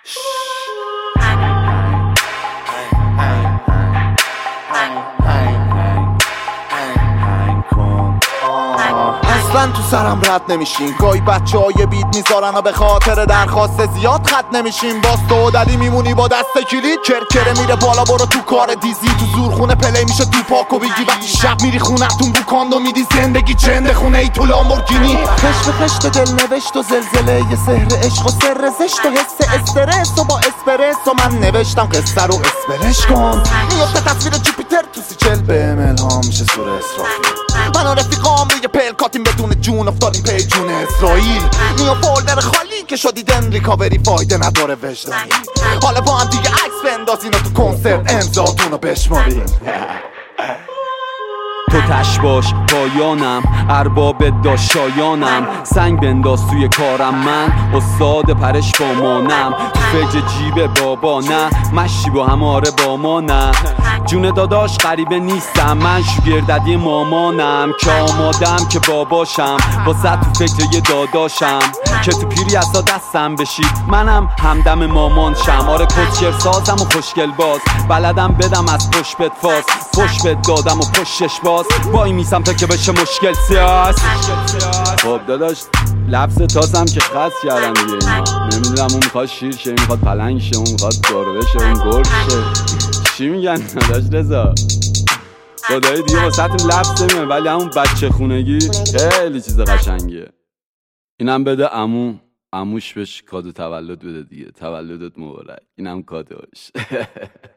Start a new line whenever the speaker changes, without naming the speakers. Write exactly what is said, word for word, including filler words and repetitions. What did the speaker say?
اصلا تو سرم رد نمیشین، گاهی بچه های بیت میذارن و به خاطر درخواست زیاد خط نمیشین. باز تو و دلی میمونی با دست کلید، کرکره میره بالا برو تو کار دیزی. تو زورخونه پلی میشه تو پاکو بگی، وقتی شب میری خونتون بوکاندو میدی زندگی چنده خونه ای تو لامبورگینی. خشت خشت دل نوشت و زلزله یه سحر عشق و سر زشت و حس استرس و با اسپرس و من نوشتم قصه رو اسپرش کن. میفته تصویر جوپیتر تو سیچل به الهام میشه سور اسرافیل. من و رفیقام روی پلکاتیم بدون جون افتادیم پی جون اسرائیل. میو فولدر خالی که شدیدن ریکاوری فایده نداره وجدانی. حالا با هم دیگه عکس بندازین و تو کنسرت امضاتون رو بشمارین.
تو تش باش پایانم، ارباب داشایانم. سنگ بنداز توی کارم، من استاد پرش با مانم. تو فکر جیب بابا نه، مشی با هماره با ما نه. جون داداش غریبه نیستم، من شوگرددی مامانم. که آمادم که باباشم، واسه تو فکر یه داداشم. که تو پیری اصلا دستم بشید، منم همدم مامان شم. آره کچر سازم و خوشگل باز، بلدم بدم از پشت بد فاز. پشت بد دادم و پشتش باز، وای میسم تا که بشه مشکل سیاس. خب داداش لبس تاسم که خاص کردن دیگه اینا. نمیدونم اون میخواد شیر شه، اون میخواد پلنگ شه، اون میخواد گربه شه، اون گرگ شه. چی میگن داداش رضا؟ خدایی دیگه واسهتون لبس نمیگم، ولی همون بچه خونگی خیلی چیز قشنگیه. اینم بده عمو، عموش بهش کادو تولد بده دیگه. تولدت مبارک. اینم کادوش.